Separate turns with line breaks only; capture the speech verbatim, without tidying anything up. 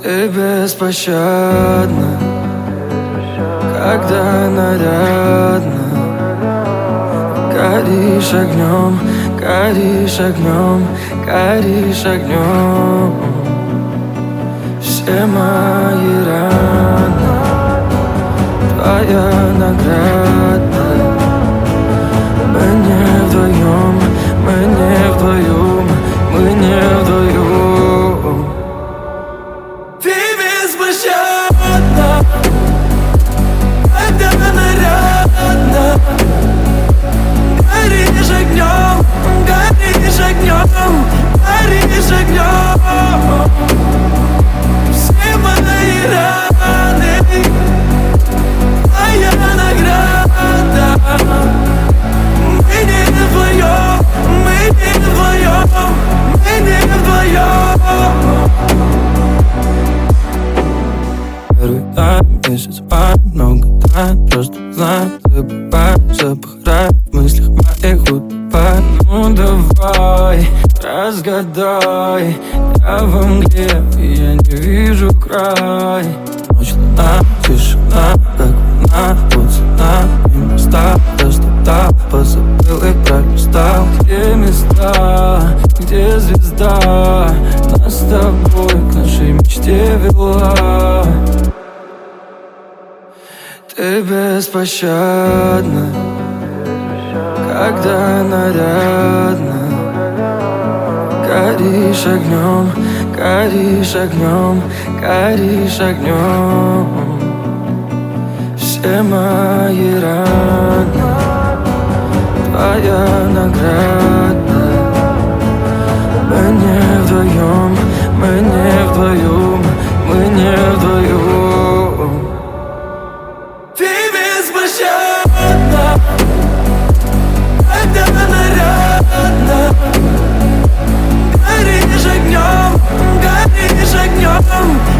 Ты беспощадна, когда нарядна. Горишь огнем, горишь огнем, горишь огнем. Все мои раны твоя награда. Мы не вдвоем, мы не вдвоем, мы не вдвоем. Ты беспощадна, когда нарядна. Горишь огнем, горишь огнем, горишь огнем. Все мои раны твоя награда. Мы не вдвоем, мы не вдвоем, мы не вдвоем. Первый тайм, месяц май, много тайн. Просто знаю, забываю, запахаю в мыслях моих утопай. Ну давай, разгадай. Я в мгле, и я не вижу край. Ночь, луна, тишина, как луна. Вот цена, и моста, простота. Позабыл и пролистал. Где места, где звезда нас с тобой к нашей мечте вела. Ты беспощадна, когда нарядна. Горишь огнем, горишь огнем, горишь огнем. Все мои раны твоя награда. Мы не вдвоем, мы не вдвоем, мы не вдвоем. Ты беспощадна, когда нарядна. Горишь огнем, горишь огнем.